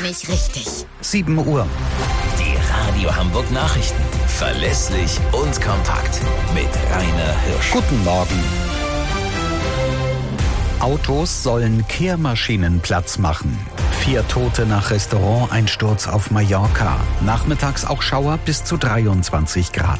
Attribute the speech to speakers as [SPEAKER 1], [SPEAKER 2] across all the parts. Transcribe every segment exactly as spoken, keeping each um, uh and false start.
[SPEAKER 1] bin ich richtig.
[SPEAKER 2] sieben Uhr.
[SPEAKER 3] Die Radio Hamburg Nachrichten. Verlässlich und kompakt. Mit Rainer Hirsch.
[SPEAKER 2] Guten Morgen. Autos sollen Kehrmaschinen Platz machen. Vier Tote nach Restauranteinsturz auf Mallorca. Nachmittags auch Schauer bis zu dreiundzwanzig Grad.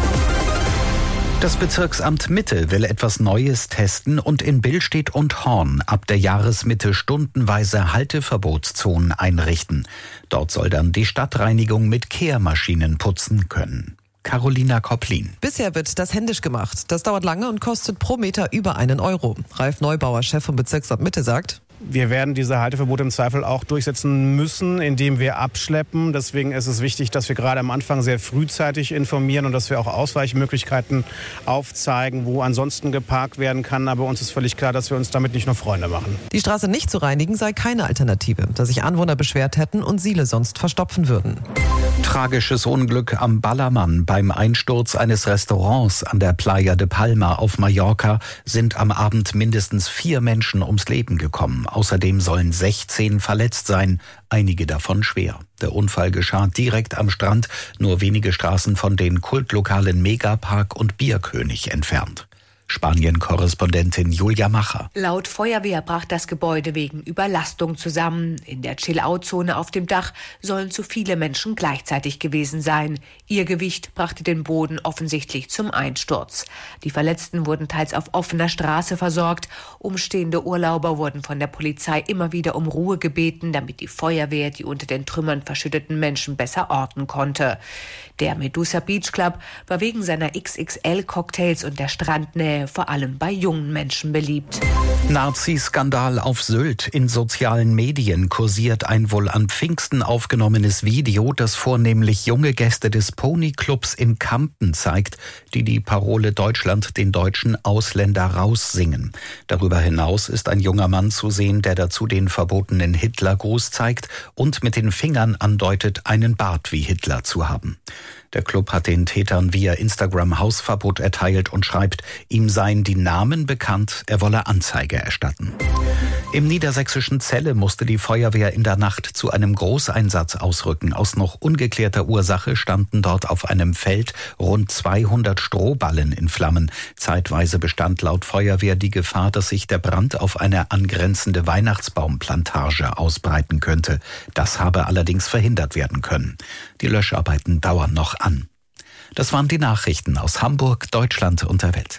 [SPEAKER 2] Das Bezirksamt Mitte will etwas Neues testen und in Billstedt und Horn ab der Jahresmitte stundenweise Halteverbotszonen einrichten. Dort soll dann die Stadtreinigung mit Kehrmaschinen putzen können. Carolina Kopplin.
[SPEAKER 4] Bisher wird das händisch gemacht. Das dauert lange und kostet pro Meter über einen Euro. Ralf Neubauer, Chef vom Bezirksamt Mitte, sagt:
[SPEAKER 5] Wir werden diese Halteverbote im Zweifel auch durchsetzen müssen, indem wir abschleppen. Deswegen ist es wichtig, dass wir gerade am Anfang sehr frühzeitig informieren und dass wir auch Ausweichmöglichkeiten aufzeigen, wo ansonsten geparkt werden kann. Aber uns ist völlig klar, dass wir uns damit nicht nur Freunde machen.
[SPEAKER 4] Die Straße nicht zu reinigen sei keine Alternative, da sich Anwohner beschwert hätten und Siele sonst verstopfen würden.
[SPEAKER 2] Tragisches Unglück am Ballermann. Beim Einsturz eines Restaurants an der Playa de Palma auf Mallorca sind am Abend mindestens vier Menschen ums Leben gekommen. Außerdem sollen sechzehn verletzt sein, einige davon schwer. Der Unfall geschah direkt am Strand, nur wenige Straßen von den Kultlokalen Megapark und Bierkönig entfernt. Spanien-Korrespondentin Julia Macher.
[SPEAKER 6] Laut Feuerwehr brach das Gebäude wegen Überlastung zusammen. In der Chill-Out-Zone auf dem Dach sollen zu viele Menschen gleichzeitig gewesen sein. Ihr Gewicht brachte den Boden offensichtlich zum Einsturz. Die Verletzten wurden teils auf offener Straße versorgt. Umstehende Urlauber wurden von der Polizei immer wieder um Ruhe gebeten, damit die Feuerwehr die unter den Trümmern verschütteten Menschen besser orten konnte. Der Medusa Beach Club war wegen seiner X X L-Cocktails und der Strandnähe vor allem bei jungen Menschen beliebt.
[SPEAKER 2] Nazi-Skandal auf Sylt. In sozialen Medien kursiert ein wohl an Pfingsten aufgenommenes Video, das vornehmlich junge Gäste des Pony-Clubs in Kampen zeigt, die die Parole Deutschland den deutschen Ausländer raussingen. Darüber hinaus ist ein junger Mann zu sehen, der dazu den verbotenen Hitlergruß zeigt und mit den Fingern andeutet, einen Bart wie Hitler zu haben. Der Club hat den Tätern via Instagram Hausverbot erteilt und schreibt, ihm seien die Namen bekannt, er wolle Anzeige erstatten. Im niedersächsischen Celle musste die Feuerwehr in der Nacht zu einem Großeinsatz ausrücken. Aus noch ungeklärter Ursache standen dort auf einem Feld rund zweihundert Strohballen in Flammen. Zeitweise bestand laut Feuerwehr die Gefahr, dass sich der Brand auf eine angrenzende Weihnachtsbaumplantage ausbreiten könnte. Das habe allerdings verhindert werden können. Die Löscharbeiten dauern noch an. Das waren die Nachrichten aus Hamburg, Deutschland und der Welt.